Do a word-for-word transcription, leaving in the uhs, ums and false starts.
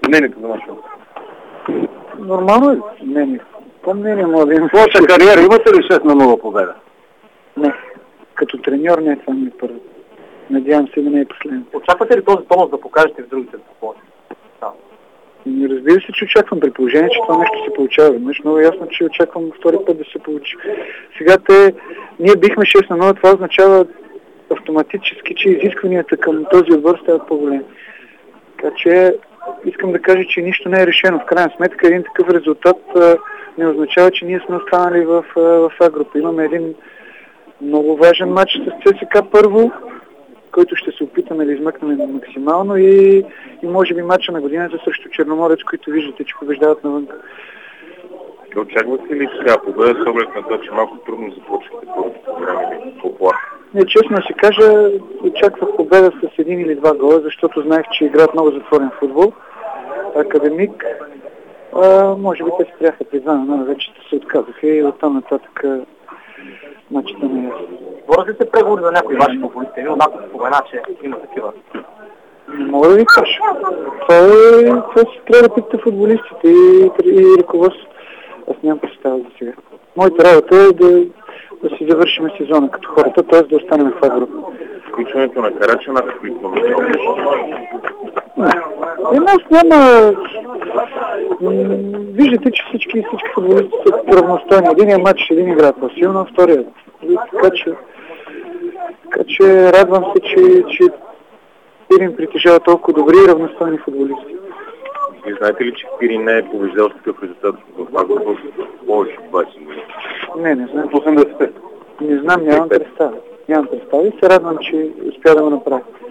мнението за нашето? Нормално е мнение. По мнение може да има. Ваша кариера имате ли шест на нула победа? Не. Като треньор не е това ми първо. Надявам се да не е последно. Очаквате ли този тонус да покажете в другите спорти? Не разбира се, че очаквам, при положение, че това нещо се получава. Веднъж много ясно, че очаквам втори път да се получи. Сега те, ние бихме шест на нула, това означава автоматически, че изискванията към този отбор стават по-големи. Така че искам да кажа, че нищо не е решено. В крайна сметка един такъв резултат а, не означава, че ние сме останали в, а, в А група. Имаме един много важен матч с ЦСКА първо, който ще се опитаме да измъкнем максимално и, и може би матча на годината срещу Черноморец, които виждате, че побеждават навън. Очаквате ли сега победа с оглед на това, че малко трудно започвате по време по-плах? Не, честно да си кажа, очаквах победа с един или два гола, защото знаех, че играят много затворен футбол. Академик, а, може би те спряха при два на нула, вече се отказаха и оттам нататък матчата не е ясно. Говорят ли се преговори за някои ваши футболисти? Вие однако спомена, че има такива. Не мога да ви кажа. Това е, това си трябва да питате футболистите и, и ръководството. Аз нямам представа за сега. Моята работа е да, да си завършим сезона като хората, т.е. да останем в Европа. Включването на Карачана, какво ми И нас няма... Виждате, че всички, всички футболисти са равностойни. Единият матч, един игра по-силно, втория. Така че, така че радвам се, че, че Пирин притежава толкова добри и равностойни футболисти. И знаете ли, че Пирин не е побеждал с такъв резултат в Агропа повече от двайсет години? Не, не знам. осемдесет. Не знам, нямам представа. Нямам представа и се радвам, че успя да го направя.